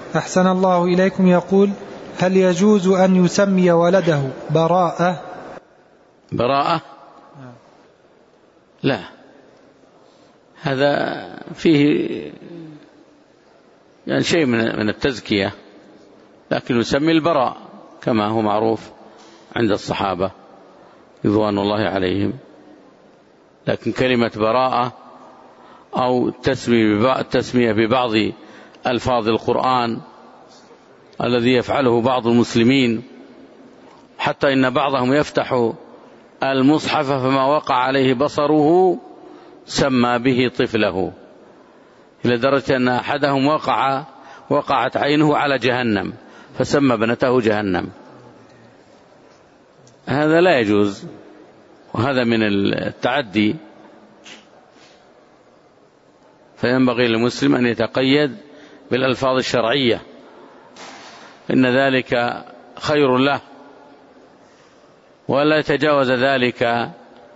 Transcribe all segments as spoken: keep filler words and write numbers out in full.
أحسن الله إليكم يقول: هل يجوز أن يسمي ولده براءة؟ براءة؟ لا، هذا فيه يعني شيء من التزكية، لكن يسمي البراء كما هو معروف عند الصحابة رضوان الله عليهم. لكن كلمة براءة أو التسمية ببعض ألفاظ القرآن الذي يفعله بعض المسلمين، حتى إن بعضهم يفتح المصحف فما وقع عليه بصره سمى به طفله، إلى درجة أن أحدهم وقع وقعت عينه على جهنم فسمى ابنته جهنم. هذا لا يجوز، وهذا من التعدي. فينبغي للمسلم أن يتقيد بالألفاظ الشرعية، إن ذلك خير له، ولا يتجاوز ذلك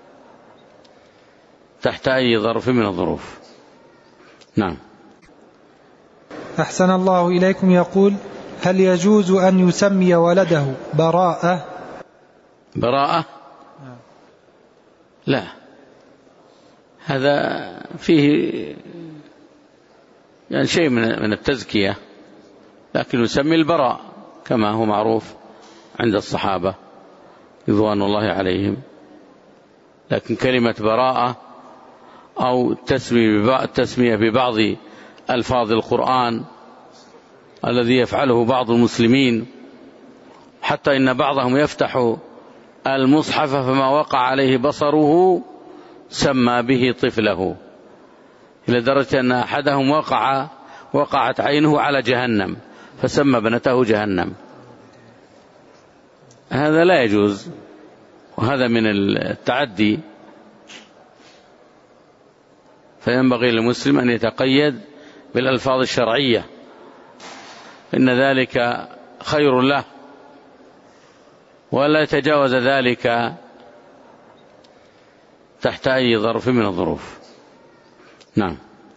تحت أي ظرف من الظروف. نعم. أحسن الله إليكم يقول: هل يجوز أن يسمي ولده براءة؟ براءة؟ لا، هذا فيه يعني شيء من التزكية، لكن يسمي البراء كما هو معروف عند الصحابة رضوان الله عليهم. لكن كلمة براءة أو التسمية ببعض ألفاظ القرآن الذي يفعله بعض المسلمين، حتى إن بعضهم يفتح المصحف فما وقع عليه بصره سمى به طفله، إلى درجة أن أحدهم وقع وقعت عينه على جهنم فسمى ابنته جهنم. هذا لا يجوز، وهذا من التعدي. فينبغي للمسلم أن يتقيد بالألفاظ الشرعية، إن ذلك خير له، ولا يتجاوز ذلك تحت أي ظرف من الظروف. نعم.